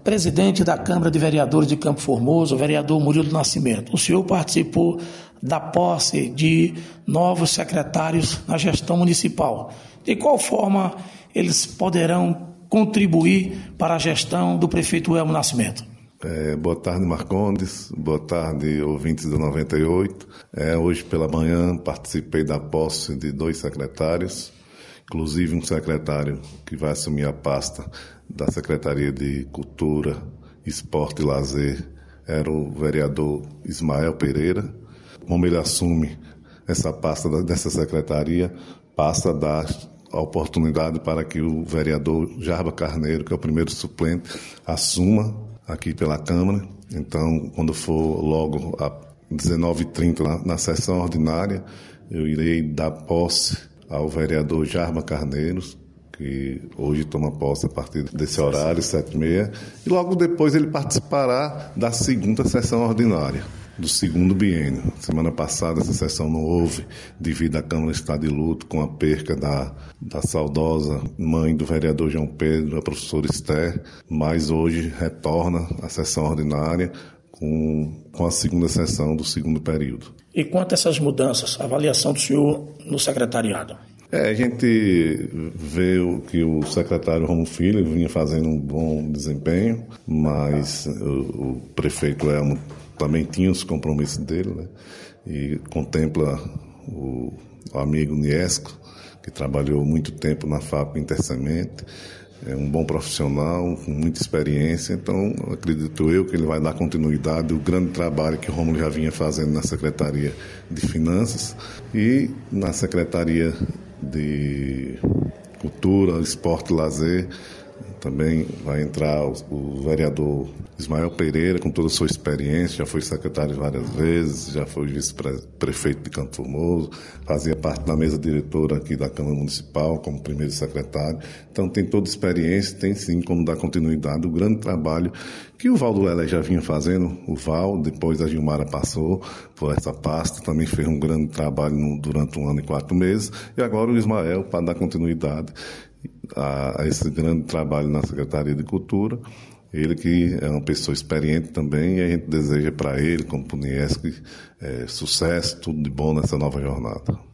Presidente da Câmara de Vereadores de Campo Formoso, o vereador Murilo do Nascimento, o senhor participou da posse de novos secretários na gestão municipal. De qual forma eles poderão contribuir para a gestão do prefeito Elmo Nascimento? Boa tarde, Marcondes. Boa tarde, ouvintes do 98. Hoje pela manhã participei da posse de 2 secretários, inclusive um secretário que vai assumir a pasta da Secretaria de Cultura, Esporte e Lazer, era o vereador Ismael Pereira. Como ele assume essa pasta dessa secretaria, passa a dar a oportunidade para que o vereador Jarba Carneiro, que é o primeiro suplente, assuma aqui pela Câmara. Então, quando for logo às 19h30 na sessão ordinária, eu irei dar posse ao vereador Jarba Carneiro, que hoje toma posse a partir desse horário, 7h30, e logo depois ele participará da segunda sessão ordinária do segundo biênio. Semana passada essa sessão não houve, devido à Câmara estar de luto com a perca da saudosa mãe do vereador João Pedro, a professora Esther, mas hoje retorna a sessão ordinária com a segunda sessão do segundo período. E quanto a essas mudanças, a avaliação do senhor no secretariado? A gente vê que o secretário Romulo Filho vinha fazendo um bom desempenho, mas o prefeito Elmo também tinha os compromissos dele, né? E contempla o amigo Niesco, que trabalhou muito tempo na FAP Intersemente, é um bom profissional, com muita experiência, então acredito eu que ele vai dar continuidade ao grande trabalho que o Romulo já vinha fazendo na Secretaria de Finanças e na Secretaria de Cultura, Esporte e Lazer. Também vai entrar o vereador Ismael Pereira, com toda a sua experiência, já foi secretário várias vezes, já foi vice-prefeito de Campo Formoso, fazia parte da mesa diretora aqui da Câmara Municipal como primeiro secretário. Então tem toda a experiência, tem sim como dar continuidade ao grande trabalho que o Valdo Lelé já vinha fazendo. O Val, depois a Gilmara passou por essa pasta, também fez um grande trabalho durante 1 ano e 4 meses, e agora o Ismael para dar continuidade a esse grande trabalho na Secretaria de Cultura. Ele que é uma pessoa experiente também, e a gente deseja para ele, como para o Niesco, sucesso, tudo de bom nessa nova jornada.